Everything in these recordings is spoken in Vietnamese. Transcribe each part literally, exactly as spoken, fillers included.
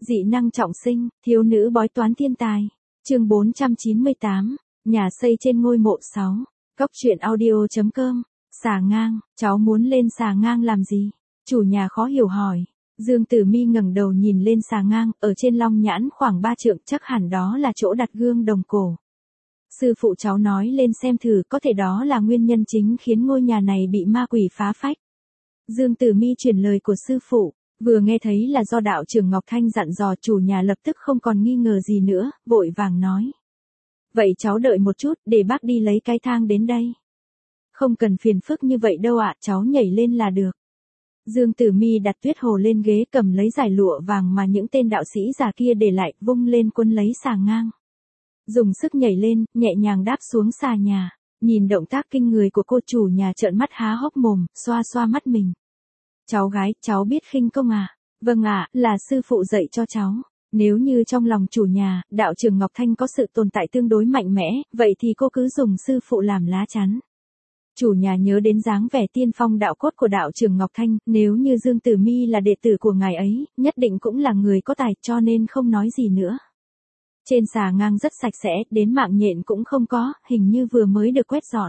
Dị năng trọng sinh, thiếu nữ bói toán thiên tài. Chương bốn trăm chín mươi tám, nhà xây trên ngôi mộ sáu. Cốc truyện audio chấm com. Xà ngang, cháu muốn lên xà ngang làm gì? Chủ nhà khó hiểu hỏi. Dương Tử Mi ngẩng đầu nhìn lên xà ngang, ở trên long nhãn khoảng ba trượng, chắc hẳn đó là chỗ đặt gương đồng cổ. Sư phụ cháu nói lên xem thử, có thể đó là nguyên nhân chính khiến ngôi nhà này bị ma quỷ phá phách. Dương Tử Mi truyền lời của sư phụ, vừa nghe thấy là do đạo trưởng Ngọc Thanh dặn dò, chủ nhà lập tức không còn nghi ngờ gì nữa, vội vàng nói. Vậy cháu đợi một chút, để bác đi lấy cái thang đến đây. Không cần phiền phức như vậy đâu ạ, cháu nhảy lên là được. Dương Tử Mi đặt tuyết hồ lên ghế, cầm lấy dải lụa vàng mà những tên đạo sĩ già kia để lại, vung lên quân lấy xà ngang. Dùng sức nhảy lên, nhẹ nhàng đáp xuống xà nhà. Nhìn động tác kinh người của cô, chủ nhà trợn mắt há hốc mồm, xoa xoa mắt mình. Cháu gái, cháu biết khinh công à? Vâng ạ, là sư phụ dạy cho cháu. Nếu như trong lòng chủ nhà, đạo trưởng Ngọc Thanh có sự tồn tại tương đối mạnh mẽ, vậy thì cô cứ dùng sư phụ làm lá chắn. Chủ nhà nhớ đến dáng vẻ tiên phong đạo cốt của đạo trưởng Ngọc Thanh, nếu như Dương Tử Mi là đệ tử của ngài ấy, nhất định cũng là người có tài, cho nên không nói gì nữa. Trên xà ngang rất sạch sẽ, đến mạng nhện cũng không có, hình như vừa mới được quét dọn.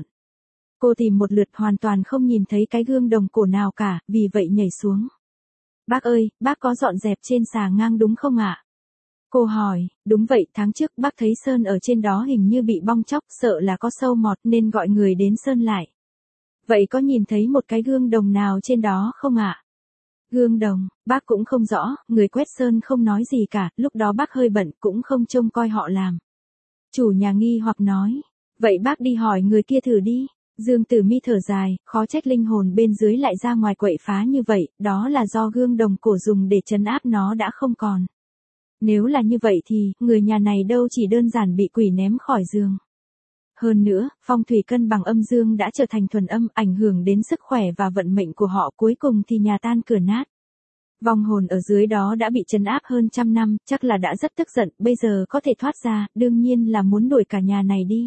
Cô tìm một lượt hoàn toàn không nhìn thấy cái gương đồng cổ nào cả, vì vậy nhảy xuống. Bác ơi, bác có dọn dẹp trên xà ngang đúng không ạ? Cô hỏi, đúng vậy, tháng trước bác thấy sơn ở trên đó hình như bị bong tróc, sợ là có sâu mọt nên gọi người đến sơn lại. Vậy có nhìn thấy một cái gương đồng nào trên đó không ạ? Gương đồng, bác cũng không rõ, người quét sơn không nói gì cả, lúc đó bác hơi bận cũng không trông coi họ làm. Chủ nhà nghi hoặc nói, vậy bác đi hỏi người kia thử đi. Dương Tử Mi thở dài, khó trách linh hồn bên dưới lại ra ngoài quậy phá như vậy, đó là do gương đồng cổ dùng để trấn áp nó đã không còn. Nếu là như vậy thì, người nhà này đâu chỉ đơn giản bị quỷ ném khỏi giường. Hơn nữa, phong thủy cân bằng âm dương đã trở thành thuần âm, ảnh hưởng đến sức khỏe và vận mệnh của họ, cuối cùng thì nhà tan cửa nát. Vong hồn ở dưới đó đã bị trấn áp hơn trăm năm, chắc là đã rất tức giận, bây giờ có thể thoát ra, đương nhiên là muốn đuổi cả nhà này đi.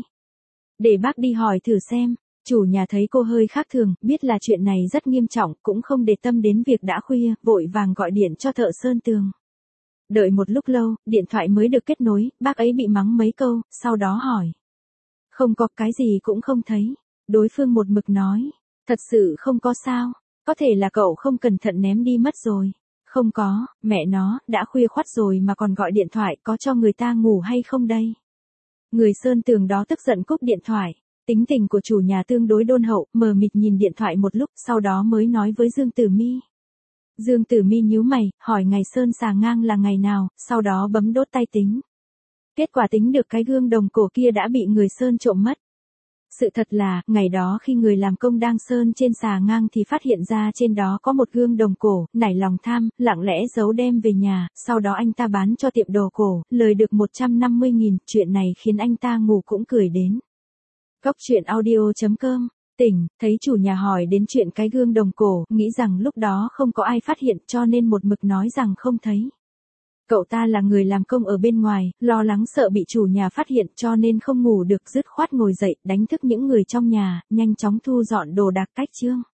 Để bác đi hỏi thử xem. Chủ nhà thấy cô hơi khác thường, biết là chuyện này rất nghiêm trọng, cũng không để tâm đến việc đã khuya, vội vàng gọi điện cho thợ sơn tường. Đợi một lúc lâu, điện thoại mới được kết nối, bác ấy bị mắng mấy câu, sau đó hỏi. Không có, cái gì cũng không thấy. Đối phương một mực nói, thật sự không có sao, có thể là cậu không cẩn thận ném đi mất rồi. Không có, mẹ nó, đã khuya khoắt rồi mà còn gọi điện thoại, có cho người ta ngủ hay không đây? Người sơn tường đó tức giận cúp điện thoại. Tính tình của chủ nhà tương đối đôn hậu, mờ mịt nhìn điện thoại một lúc, sau đó mới nói với Dương Tử Mi. Dương Tử Mi nhíu mày, hỏi ngày sơn xà ngang là ngày nào, sau đó bấm đốt tay tính. Kết quả tính được cái gương đồng cổ kia đã bị người sơn trộm mất. Sự thật là, ngày đó khi người làm công đang sơn trên xà ngang thì phát hiện ra trên đó có một gương đồng cổ, nảy lòng tham, lặng lẽ giấu đem về nhà, sau đó anh ta bán cho tiệm đồ cổ, lời được một trăm năm mươi nghìn, chuyện này khiến anh ta ngủ cũng cười đến. Cốc truyện audio chấm com. Tỉnh, thấy chủ nhà hỏi đến chuyện cái gương đồng cổ, nghĩ rằng lúc đó không có ai phát hiện cho nên một mực nói rằng không thấy. Cậu ta là người làm công ở bên ngoài, lo lắng sợ bị chủ nhà phát hiện cho nên không ngủ được, dứt khoát ngồi dậy, đánh thức những người trong nhà, nhanh chóng thu dọn đồ đạc cách chương.